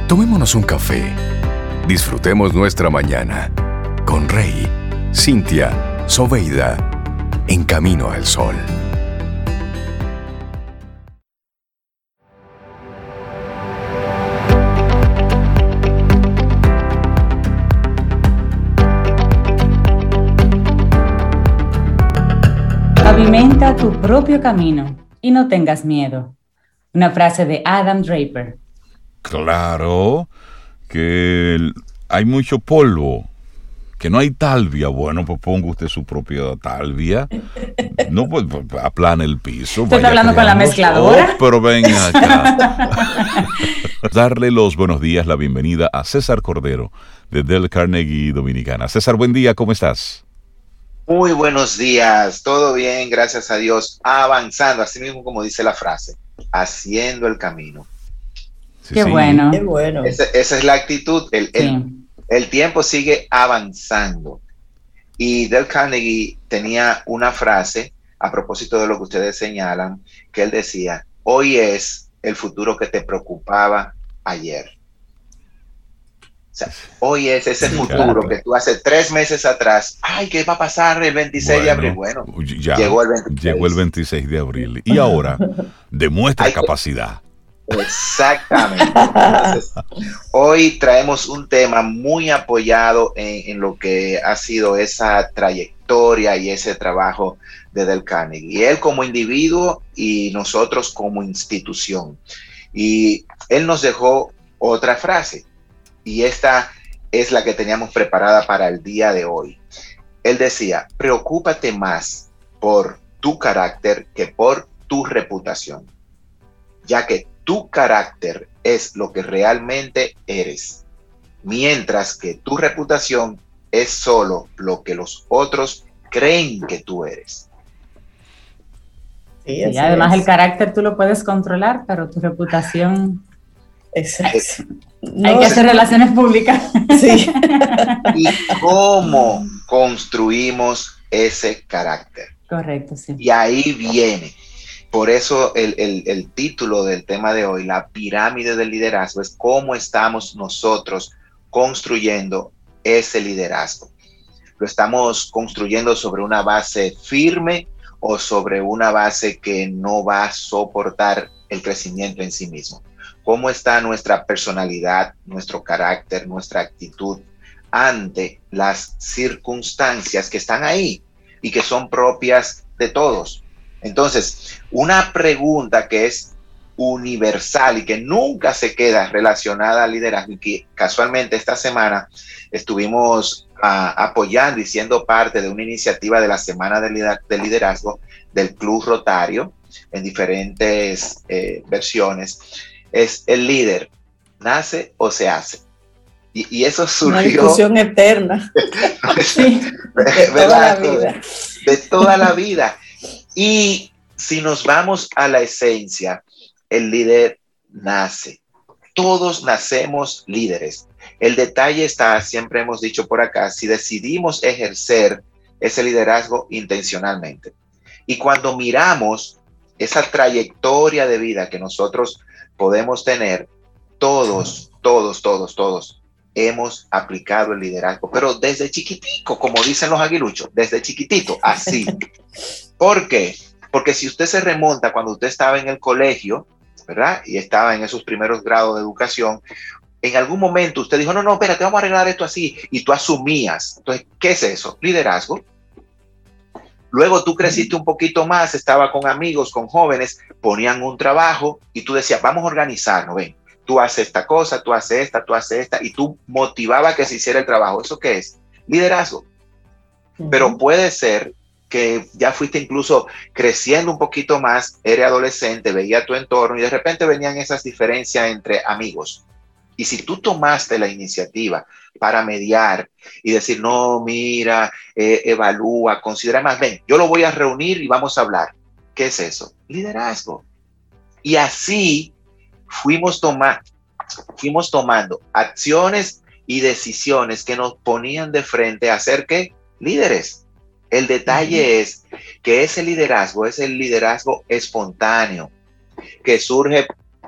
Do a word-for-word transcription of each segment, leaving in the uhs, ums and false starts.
Tomémonos un café. Disfrutemos nuestra mañana con Rey, Cintia, Soveida, en Camino al Sol. Pavimenta tu propio camino y no tengas miedo. Una frase de Adam Draper. Claro que hay mucho polvo, que no hay talvia. Bueno, pues ponga usted su propia talvia. No, pues aplane el piso. ¿Usted está hablando con la mezcladora? Oh, pero venga acá. Darle los buenos días, la bienvenida a César Cordero, de Dale Carnegie Dominicana. César, buen día, ¿cómo estás? Muy buenos días, todo bien, gracias a Dios, avanzando, así mismo como dice la frase, haciendo el camino. Sí, Qué sí. bueno. Qué bueno. Esa, esa es la actitud, el, el, Sí. el tiempo sigue avanzando. Y Dale Carnegie tenía una frase, a propósito de lo que ustedes señalan, que él decía, hoy es el futuro que te preocupaba ayer. O sea, hoy es ese sí, futuro claro. que tú hace tres meses atrás, ay, ¿qué va a pasar el veintiséis bueno, de abril? Bueno, ya llegó el veintiséis. Llegó el veintiséis de abril. Y ahora, demuestra capacidad. Exactamente. Entonces, hoy traemos un tema muy apoyado en, en lo que ha sido esa trayectoria y ese trabajo de Dale Carnegie. Y él como individuo y nosotros como institución. Y él nos dejó otra frase. Y esta es la que teníamos preparada para el día de hoy. Él decía, preocúpate más por tu carácter que por tu reputación, ya que tu carácter es lo que realmente eres, mientras que tu reputación es solo lo que los otros creen que tú eres. Sí, y además es. El carácter tú lo puedes controlar, pero tu reputación... Exacto. No, hay que hacer relaciones públicas. Sí. ¿Y cómo construimos ese carácter? Correcto, sí. Y ahí viene. Por eso el, el, el título del tema de hoy, la pirámide del liderazgo, es cómo estamos nosotros construyendo ese liderazgo. ¿Lo estamos construyendo sobre una base firme o sobre una base que no va a soportar el crecimiento en sí mismo? ¿Cómo está nuestra personalidad, nuestro carácter, nuestra actitud ante las circunstancias que están ahí y que son propias de todos? Entonces, una pregunta que es universal y que nunca se queda relacionada al liderazgo, y que casualmente esta semana estuvimos uh, apoyando y siendo parte de una iniciativa de la Semana del Liderazgo del Club Rotario en diferentes eh, versiones, es el líder, ¿nace o se hace? Y, y eso surgió... Una discusión eterna. Sí, de toda la vida. De toda la vida. Y si nos vamos a la esencia, el líder nace. Todos nacemos líderes. El detalle está, siempre hemos dicho por acá, si decidimos ejercer ese liderazgo intencionalmente. Y cuando miramos esa trayectoria de vida que nosotros podemos tener, todos, todos, todos, todos hemos aplicado el liderazgo, pero desde chiquitico, como dicen los aguiluchos, desde chiquitito, así. ¿Por qué? Porque si usted se remonta cuando usted estaba en el colegio, ¿verdad? Y estaba en esos primeros grados de educación, en algún momento usted dijo, no, no, espérate, vamos a arreglar esto así, y tú asumías. Entonces, ¿qué es eso? Liderazgo. Luego tú creciste un poquito más, estaba con amigos, con jóvenes, ponían un trabajo y tú decías, vamos a organizarnos, ven, tú haces esta cosa, tú haces esta, tú haces esta, y tú motivabas que se hiciera el trabajo. ¿Eso qué es? Liderazgo. Uh-huh. Pero puede ser que ya fuiste incluso creciendo un poquito más, eres adolescente, veía tu entorno y de repente venían esas diferencias entre amigos. Y si tú tomaste la iniciativa para mediar y decir, no, mira, eh, evalúa, considera más, ven, yo lo voy a reunir y vamos a hablar. ¿Qué es eso? Liderazgo. Y así fuimos, toma, fuimos tomando acciones y decisiones que nos ponían de frente a ser, ¿qué? Líderes. El detalle uh-huh. es que ese liderazgo es el liderazgo espontáneo, que surge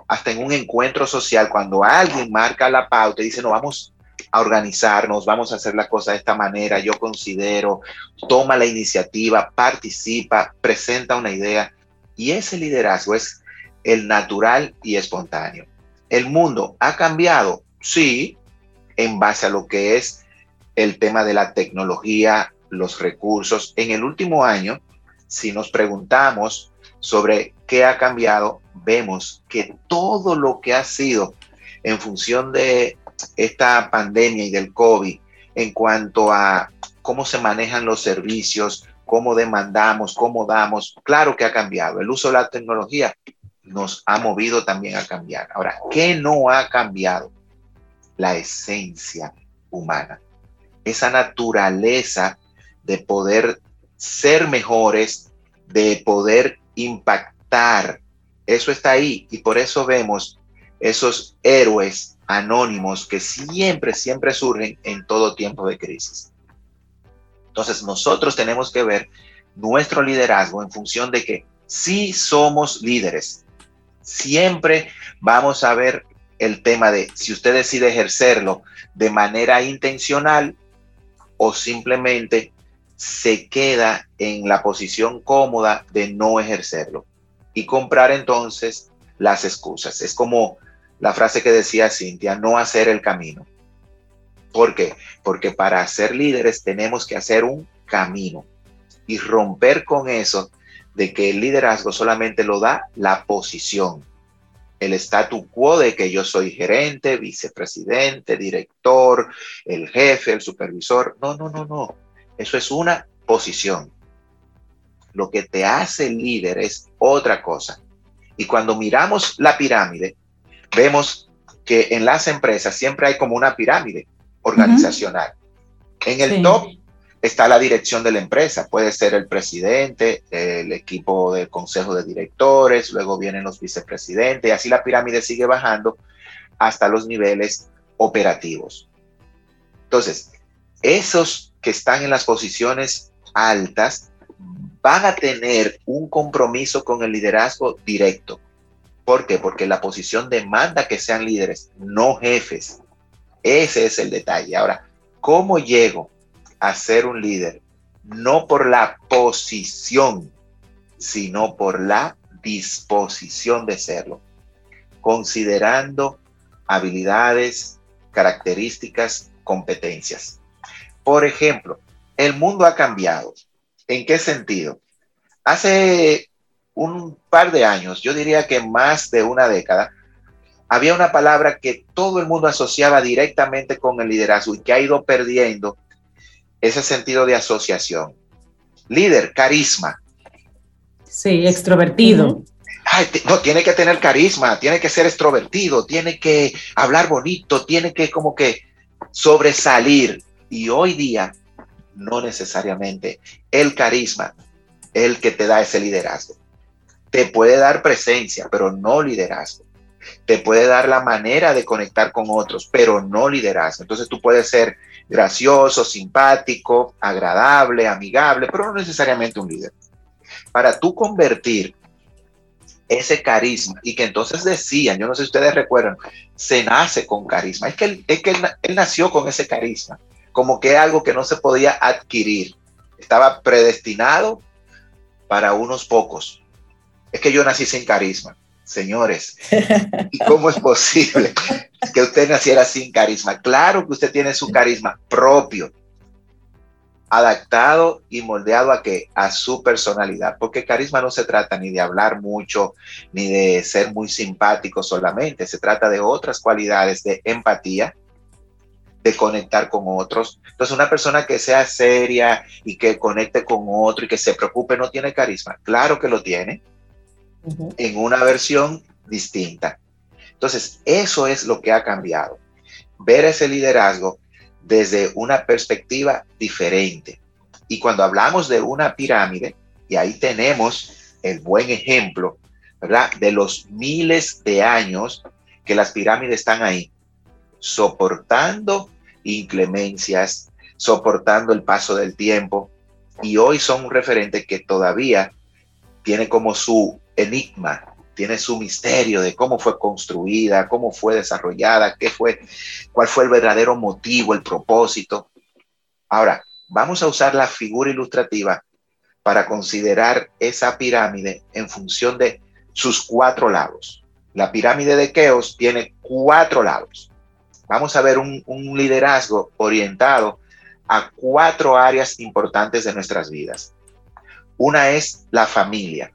hasta en un encuentro social, cuando alguien marca la pauta y dice, no, vamos a organizarnos, vamos a hacer la cosa de esta manera, yo considero, toma la iniciativa, participa, presenta una idea, y ese liderazgo es el natural y espontáneo. ¿El mundo ha cambiado? Sí, en base a lo que es el tema de la tecnología, los recursos. En el último año, si nos preguntamos sobre qué ha cambiado, vemos que todo lo que ha sido en función de esta pandemia y del COVID, en cuanto a cómo se manejan los servicios, cómo demandamos, cómo damos, claro que ha cambiado. El uso de la tecnología nos ha movido también a cambiar. Ahora, ¿qué no ha cambiado? La esencia humana, esa naturaleza de poder ser mejores, de poder impactar. Eso está ahí, y por eso vemos esos héroes anónimos que siempre, siempre surgen en todo tiempo de crisis. Entonces nosotros tenemos que ver nuestro liderazgo en función de que sí somos líderes. Siempre vamos a ver el tema de si usted decide ejercerlo de manera intencional o simplemente se queda en la posición cómoda de no ejercerlo y comprar entonces las excusas. Es como la frase que decía Cintia, no hacer el camino. ¿Por qué? Porque para ser líderes tenemos que hacer un camino y romper con eso de que el liderazgo solamente lo da la posición, el statu quo de que yo soy gerente, vicepresidente, director, el jefe, el supervisor. No, no, no, no. Eso es una posición. Lo que te hace líder es otra cosa. Y cuando miramos la pirámide, vemos que en las empresas siempre hay como una pirámide organizacional. Uh-huh. En el sí. top está la dirección de la empresa. Puede ser el presidente, el equipo del consejo de directores, luego vienen los vicepresidentes, y así la pirámide sigue bajando hasta los niveles operativos. Entonces, esos que están en las posiciones altas van a tener un compromiso con el liderazgo directo. ¿Por qué? Porque la posición demanda que sean líderes, no jefes. Ese es el detalle. Ahora, ¿cómo llego a ser un líder? No por la posición, sino por la disposición de serlo, considerando habilidades, características, competencias. Por ejemplo, el mundo ha cambiado. ¿En qué sentido? Hace un par de años, yo diría que más de una década, había una palabra que todo el mundo asociaba directamente con el liderazgo y que ha ido perdiendo ese sentido de asociación. Líder, carisma. Sí, extrovertido. Ay, t- no, tiene que tener carisma, tiene que ser extrovertido, tiene que hablar bonito, tiene que como que sobresalir. Y hoy día, no necesariamente el carisma es el que te da ese liderazgo. Te puede dar presencia, pero no liderazgo. Te puede dar la manera de conectar con otros, pero no liderazgo. Entonces tú puedes ser gracioso, simpático, agradable, amigable, pero no necesariamente un líder. Para tú convertir ese carisma, y que entonces decían, yo no sé si ustedes recuerdan, se nace con carisma. Es que él, es que él, él nació con ese carisma, como que algo que no se podía adquirir. Estaba predestinado para unos pocos. Es que yo nací sin carisma. Señores, ¿y cómo es posible que usted naciera sin carisma? Claro que usted tiene su carisma propio, adaptado y moldeado a que a su personalidad, porque carisma no se trata ni de hablar mucho, ni de ser muy simpático solamente, se trata de otras cualidades de empatía, de conectar con otros. Entonces, una persona que sea seria y que conecte con otro y que se preocupe, ¿no tiene carisma? Claro que lo tiene, uh-huh, en una versión distinta. Entonces, eso es lo que ha cambiado. Ver ese liderazgo desde una perspectiva diferente. Y cuando hablamos de una pirámide, y ahí tenemos el buen ejemplo, ¿verdad?, de los miles de años que las pirámides están ahí, soportando inclemencias, soportando el paso del tiempo, y hoy son un referente que todavía tiene como su enigma, tiene su misterio de cómo fue construida, cómo fue desarrollada, qué fue, cuál fue el verdadero motivo, el propósito. Ahora, vamos a usar la figura ilustrativa para considerar esa pirámide en función de sus cuatro lados. La pirámide de Keops tiene cuatro lados. Vamos a ver un, un liderazgo orientado a cuatro áreas importantes de nuestras vidas. Una es la familia.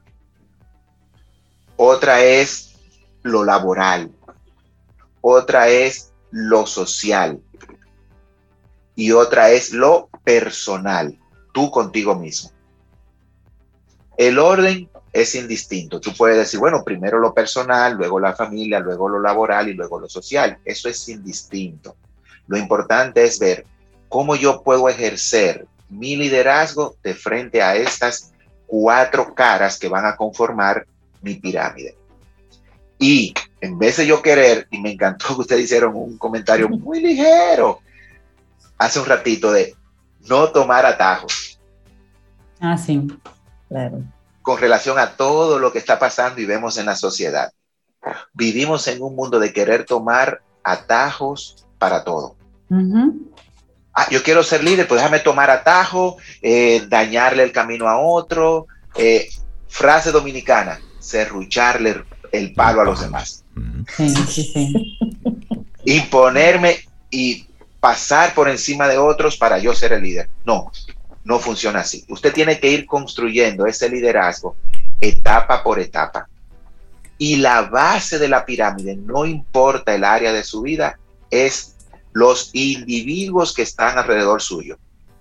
Otra es lo laboral. Otra es lo social. Y otra es lo personal, tú contigo mismo. El orden es indistinto. Tú puedes decir, bueno, primero lo personal, luego la familia, luego lo laboral y luego lo social. Eso es indistinto. Lo importante es ver cómo yo puedo ejercer mi liderazgo de frente a estas cuatro caras que van a conformar mi pirámide. Y en vez de yo querer, y me encantó que ustedes hicieron un comentario muy ligero hace un ratito de no tomar atajos. Ah, sí. Claro. Con relación a todo lo que está pasando y vemos en la sociedad. Vivimos en un mundo de querer tomar atajos para todo. Uh-huh. Ah, yo quiero ser líder, pues déjame tomar atajo, eh, dañarle el camino a otro. Eh, frase dominicana, serrucharle el palo a los demás. Sí, sí, sí. Imponerme y pasar por encima de otros para yo ser el líder. No, no funciona así. Usted tiene que ir construyendo ese liderazgo etapa por etapa. Y la base de la pirámide, no importa el área de su vida, es los individuos que están alrededor suyo.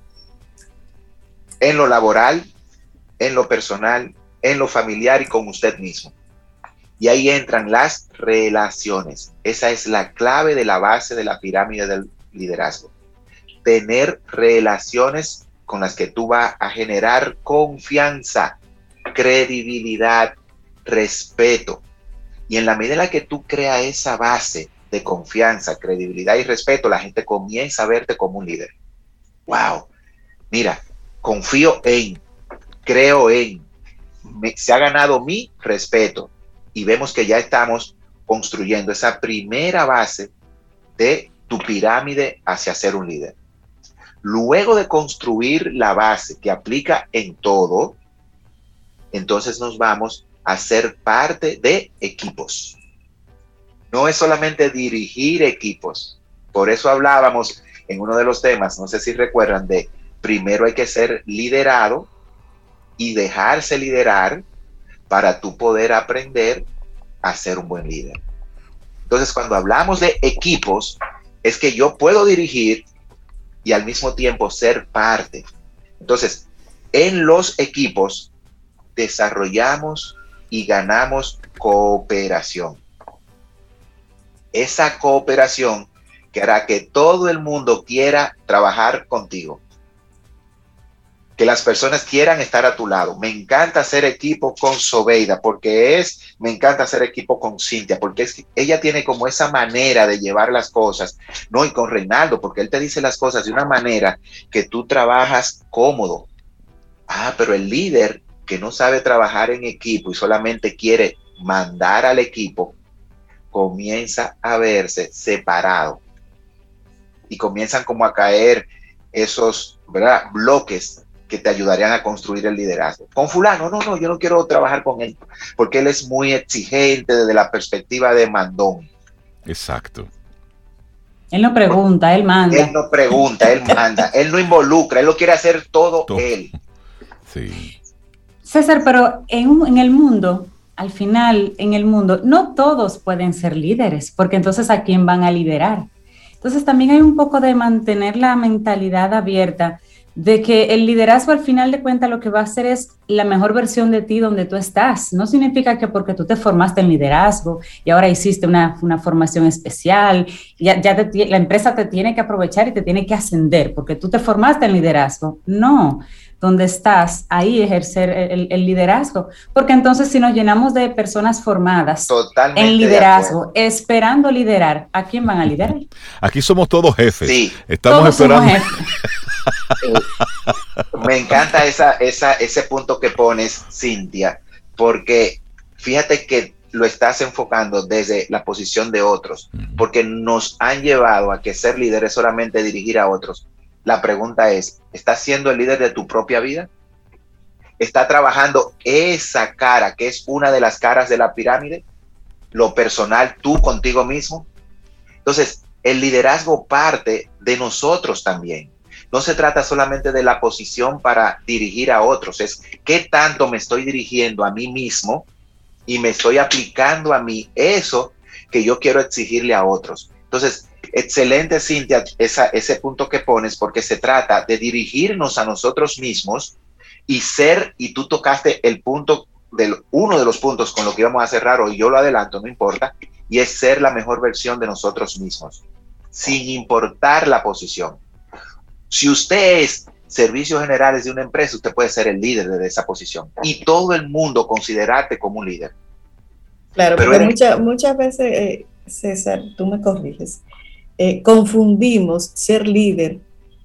En lo laboral, en lo personal, en lo familiar y con usted mismo. Y ahí entran las relaciones. Esa es la clave de la base de la pirámide del liderazgo. Tener relaciones con las que tú vas a generar confianza, credibilidad, respeto. Y en la medida en la que tú creas esa base de confianza, credibilidad y respeto, la gente comienza a verte como un líder. Wow, mira, confío en, creo en, me, se ha ganado mi respeto. Y vemos que ya estamos construyendo esa primera base de tu pirámide hacia ser un líder. Luego de construir la base que aplica en todo, entonces nos vamos a ser parte de equipos. No es solamente dirigir equipos. Por eso hablábamos en uno de los temas, no sé si recuerdan, de primero hay que ser liderado y dejarse liderar para tú poder aprender a ser un buen líder. Entonces, cuando hablamos de equipos, es que yo puedo dirigir y al mismo tiempo ser parte. Entonces, en los equipos desarrollamos y ganamos cooperación. Esa cooperación que hará que todo el mundo quiera trabajar contigo. Que las personas quieran estar a tu lado. Me encanta hacer equipo con Sobeida porque es, me encanta hacer equipo con Cintia porque es que ella tiene como esa manera de llevar las cosas, no, y con Reinaldo porque él te dice las cosas de una manera que tú trabajas cómodo. Ah, pero el líder que no sabe trabajar en equipo y solamente quiere mandar al equipo, comienza a verse separado y comienzan como a caer esos, ¿verdad?, bloques que te ayudarían a construir el liderazgo. Con fulano, no, no, yo no quiero trabajar con él, porque él es muy exigente desde la perspectiva de mandón. Exacto. Él no pregunta, él manda. Él no pregunta, él manda, él no involucra, él lo quiere hacer todo, todo. él. Sí. César, pero en, un, en el mundo, al final, en el mundo, no todos pueden ser líderes, porque entonces ¿a quién van a liderar? Entonces también hay un poco de mantener la mentalidad abierta de que el liderazgo al final de cuentas lo que va a hacer es la mejor versión de ti donde tú estás. No significa que porque tú te formaste en liderazgo y ahora hiciste una, una formación especial, ya, ya te, la empresa te tiene que aprovechar y te tiene que ascender porque tú te formaste en liderazgo. No, donde estás, ahí ejercer el, el liderazgo. Porque entonces si nos llenamos de personas formadas Totalmente en liderazgo, esperando liderar, ¿a quién van a liderar? Aquí somos todos jefes. Sí. Estamos todos esperando. Somos jefes. Me encanta esa, esa, ese punto que pones, Cintia, porque fíjate que lo estás enfocando desde la posición de otros, porque nos han llevado a que ser líder es solamente dirigir a otros. La pregunta es, ¿estás siendo el líder de tu propia vida? ¿Está trabajando esa cara que es una de las caras de la pirámide? Lo personal, tú contigo mismo. Entonces, el liderazgo parte de nosotros también. No se trata solamente de la posición para dirigir a otros, es qué tanto me estoy dirigiendo a mí mismo y me estoy aplicando a mí eso que yo quiero exigirle a otros. Entonces, excelente, Cintia, esa, ese punto que pones, porque se trata de dirigirnos a nosotros mismos y ser, y tú tocaste el punto, del, uno de los puntos con lo que íbamos a cerrar hoy, yo lo adelanto, no importa, y es ser la mejor versión de nosotros mismos, sin importar la posición. Si usted es servicios generales de una empresa, usted puede ser el líder de esa posición y todo el mundo considerarte como un líder. Claro, pero porque eres... muchas, muchas veces, eh, César, tú me corriges, eh, confundimos ser líder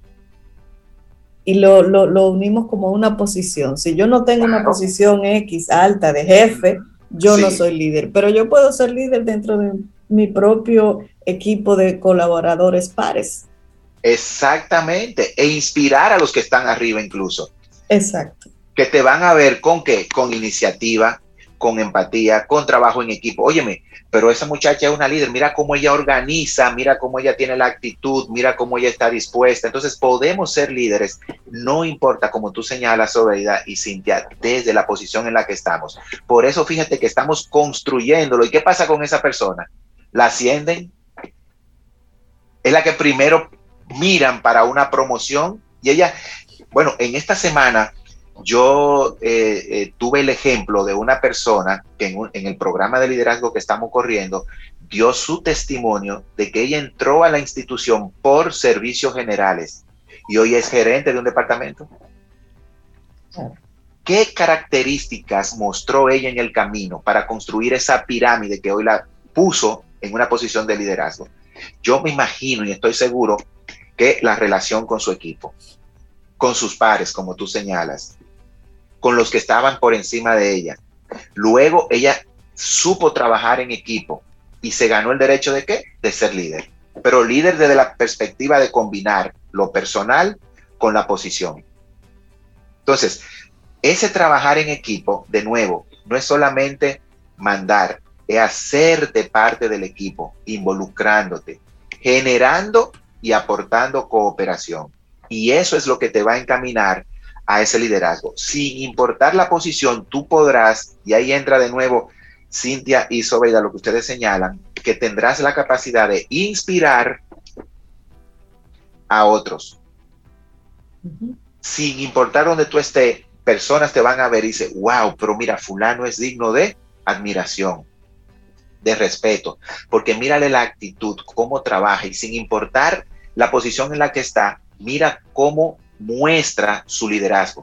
y lo, lo, lo unimos como una posición. Si yo no tengo una posición X alta de jefe, yo sí. no soy líder, pero yo puedo ser líder dentro de mi propio equipo de colaboradores pares. Exactamente, e inspirar a los que están arriba incluso. Exacto. Que te van a ver con qué, con iniciativa, con empatía, con trabajo en equipo. Óyeme, pero esa muchacha es una líder, mira cómo ella organiza, mira cómo ella tiene la actitud, mira cómo ella está dispuesta. Entonces podemos ser líderes, no importa, como tú señalas, Sobeida y Cintia, desde la posición en la que estamos. Por eso fíjate que estamos construyéndolo. ¿Y qué pasa con esa persona? La ascienden, es la que primero miran para una promoción y ella, bueno, en esta semana yo eh, eh, tuve el ejemplo de una persona que en, un, en el programa de liderazgo que estamos corriendo dio su testimonio de que ella entró a la institución por servicios generales y hoy es gerente de un departamento. ¿Qué características mostró ella en el camino para construir esa pirámide que hoy la puso en una posición de liderazgo? Yo me imagino y estoy seguro que la relación con su equipo, con sus pares, como tú señalas, con los que estaban por encima de ella. Luego ella supo trabajar en equipo y se ganó el derecho de ¿qué? De ser líder. Pero líder desde la perspectiva de combinar lo personal con la posición. Entonces, ese trabajar en equipo, de nuevo, no es solamente mandar, es hacerte parte del equipo, involucrándote, generando y aportando cooperación. Y eso es lo que te va a encaminar a ese liderazgo. Sin importar la posición, tú podrás, y ahí entra de nuevo Cintia y Sobeida, lo que ustedes señalan, que tendrás la capacidad de inspirar a otros. Uh-huh. Sin importar donde tú estés, personas te van a ver y dicen, wow, pero mira, fulano es digno de admiración, de respeto, porque mírale la actitud, cómo trabaja, y sin importar la posición en la que está, mira cómo muestra su liderazgo.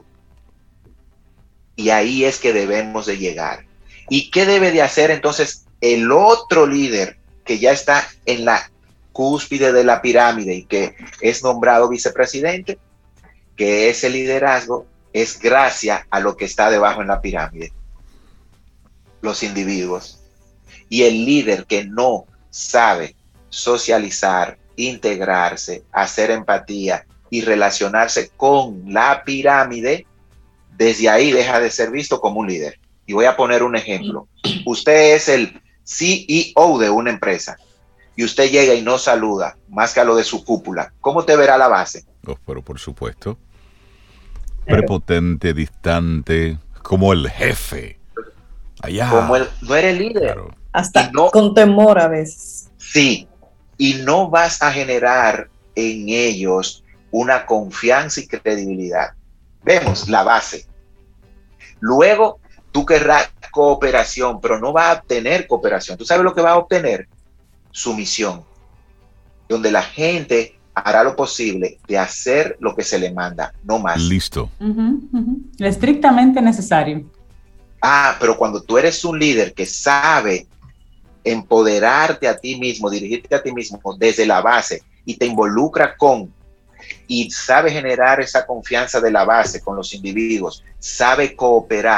Y ahí es que debemos de llegar. ¿Y qué debe de hacer entonces el otro líder que ya está en la cúspide de la pirámide y que es nombrado vicepresidente? Que ese liderazgo es gracias a lo que está debajo en la pirámide, los individuos. Y el líder que no sabe socializar, integrarse, hacer empatía y relacionarse con la pirámide, desde ahí deja de ser visto como un líder. Y voy a poner un ejemplo. Usted es el C E O de una empresa y usted llega y no saluda más que a lo de su cúpula. ¿Cómo te verá la base? Oh, pero por supuesto. Prepotente, distante, como el jefe. Allá. Como el, no eres líder. Claro. Hasta no, con temor a veces. Sí, y no vas a generar en ellos una confianza y credibilidad. Vemos la base. Luego, tú querrás cooperación, pero no vas a obtener cooperación. ¿Tú sabes lo que vas a obtener? Sumisión, donde la gente hará lo posible de hacer lo que se le manda, no más. Listo. Uh-huh, uh-huh. Estrictamente necesario. Ah, pero cuando tú eres un líder que sabe empoderarte a ti mismo, dirigirte a ti mismo desde la base y te involucra con y sabe generar esa confianza de la base con los individuos, sabe cooperar,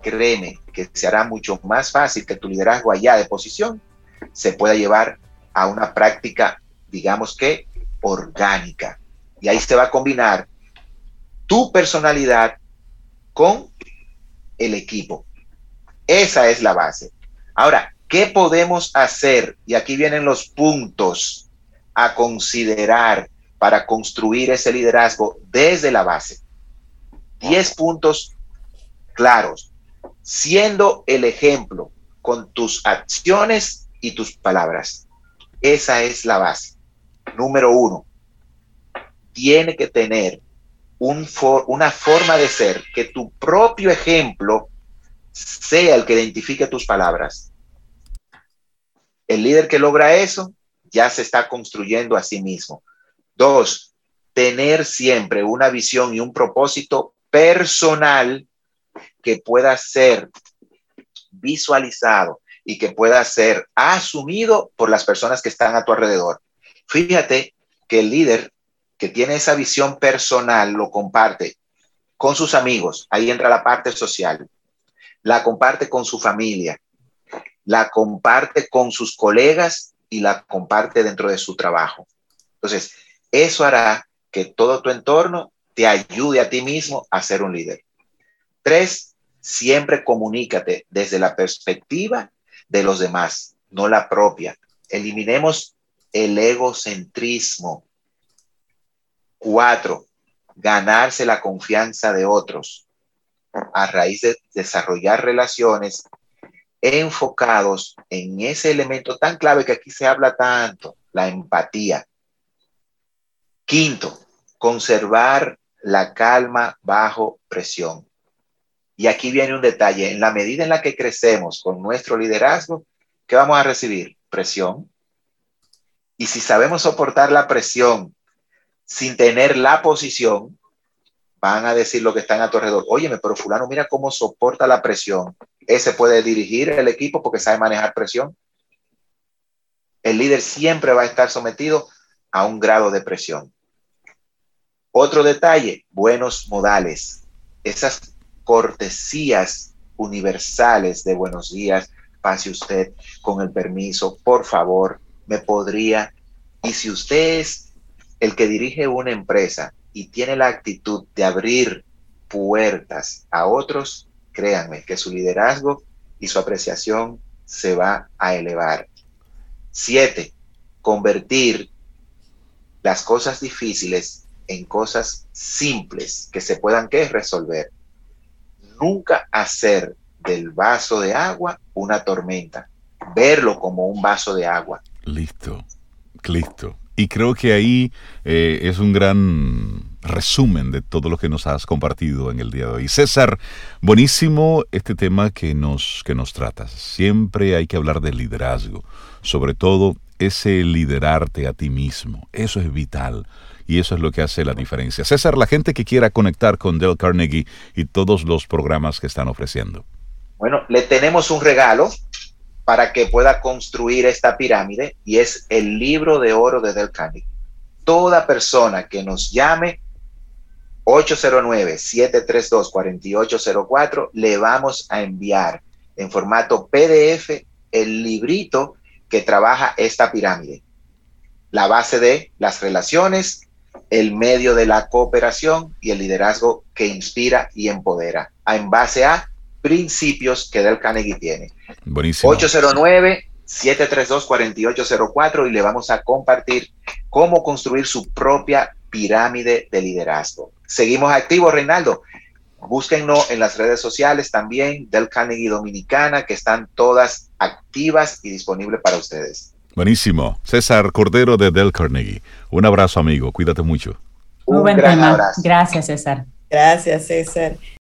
créeme que se hará mucho más fácil que tu liderazgo allá de posición se pueda llevar a una práctica, digamos que, orgánica. Y ahí se va a combinar tu personalidad con el equipo. Esa es la base. Ahora, ¿qué podemos hacer? Y aquí vienen los puntos a considerar para construir ese liderazgo desde la base. Diez puntos claros, siendo el ejemplo con tus acciones y tus palabras. Esa es la base. Número uno, tiene que tener un for, una forma de ser que tu propio ejemplo sea el que identifique tus palabras. El líder que logra eso ya se está construyendo a sí mismo. Dos, tener siempre una visión y un propósito personal que pueda ser visualizado y que pueda ser asumido por las personas que están a tu alrededor. Fíjate que el líder que tiene esa visión personal lo comparte con sus amigos, ahí entra la parte social, la comparte con su familia, la comparte con sus colegas y la comparte dentro de su trabajo. Entonces, eso hará que todo tu entorno te ayude a ti mismo a ser un líder. Tres, siempre comunícate desde la perspectiva de los demás, no la propia. Eliminemos el egocentrismo. Cuatro, ganarse la confianza de otros a raíz de desarrollar relaciones enfocados en ese elemento tan clave que aquí se habla tanto, la empatía. Quinto, conservar la calma bajo presión. Y aquí viene un detalle, en la medida en la que crecemos con nuestro liderazgo, ¿qué vamos a recibir? Presión. Y si sabemos soportar la presión sin tener la posición, van a decir lo que están a tu alrededor. Óyeme, pero fulano, mira cómo soporta la presión. Ese puede dirigir el equipo porque sabe manejar presión. El líder siempre va a estar sometido a un grado de presión. Otro detalle, buenos modales. Esas cortesías universales de buenos días, pase usted, con el permiso, por favor, me podría. Y si usted es el que dirige una empresa y tiene la actitud de abrir puertas a otros, créanme que su liderazgo y su apreciación se va a elevar. Siete, convertir las cosas difíciles en cosas simples que se puedan ¿qué? resolver. Nunca hacer del vaso de agua una tormenta, verlo como un vaso de agua. Listo, listo. Y creo que ahí eh, es un gran resumen de todo lo que nos has compartido en el día de hoy. César, buenísimo este tema que nos, que nos tratas. Siempre hay que hablar de liderazgo, sobre todo ese liderarte a ti mismo. Eso es vital y eso es lo que hace la diferencia. César, la gente que quiera conectar con Dale Carnegie y todos los programas que están ofreciendo. Bueno, le tenemos un regalo para que pueda construir esta pirámide y es el libro de oro de Dale Carnegie. Toda persona que nos llame ocho cero nueve, siete tres dos, cuatro ocho cero cuatro le vamos a enviar en formato P D F el librito que trabaja esta pirámide. La base de las relaciones, el medio de la cooperación y el liderazgo que inspira y empodera, en base a principios que Dale Carnegie tiene. Buenísimo. ocho cero nueve, siete tres dos, cuatro ocho cero cuatro y le vamos a compartir cómo construir su propia pirámide de liderazgo. Seguimos activos, Reinaldo. Búsquennos en las redes sociales también, Dale Carnegie Dominicana, que están todas activas y disponibles para ustedes. Buenísimo. César Cordero de Dale Carnegie. Un abrazo, amigo. Cuídate mucho. Muy buen tema. Gracias, César. Gracias, César.